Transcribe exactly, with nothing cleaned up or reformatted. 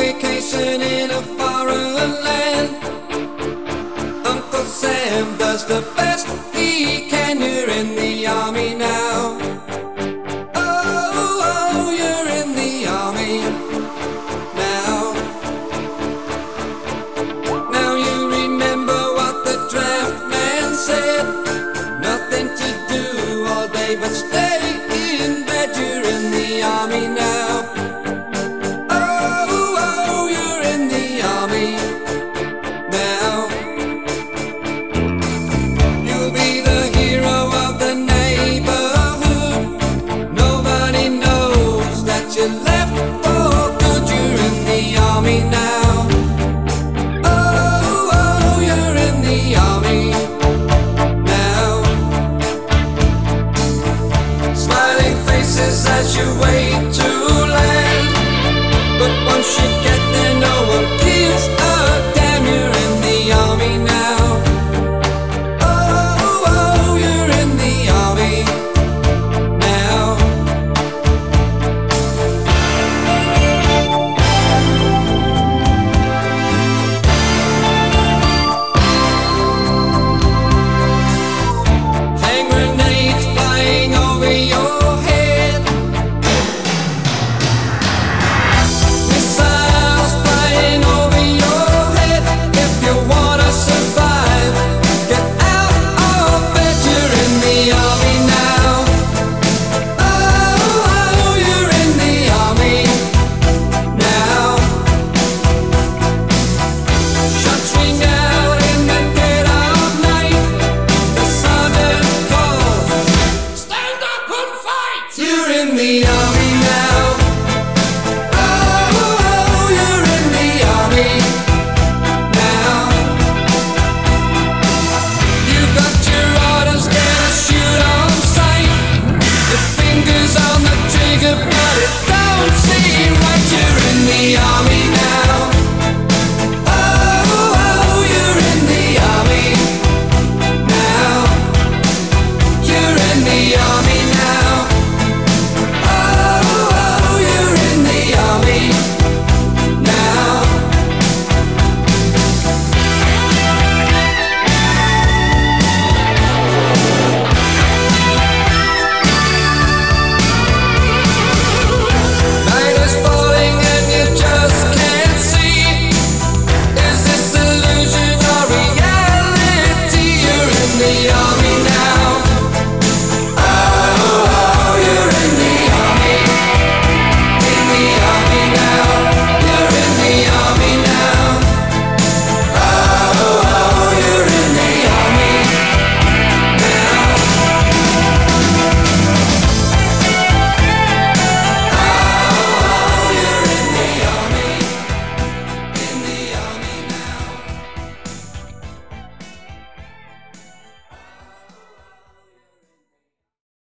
vacation in a foreign land. Uncle Sam does the best he can. You're in the army now. Oh, oh, you're in the army now. Now you remember what the draft man said. Nothing to do all day but stay in bed. You're in the army now. Oh, oh, you're in the army now. You'll be the hero of the neighborhood. Nobody knows that you left for good. You're in the army now. Oh, oh, you're in the army now. Smiling faces as you wait to land. But once you get there, no one gives a damn.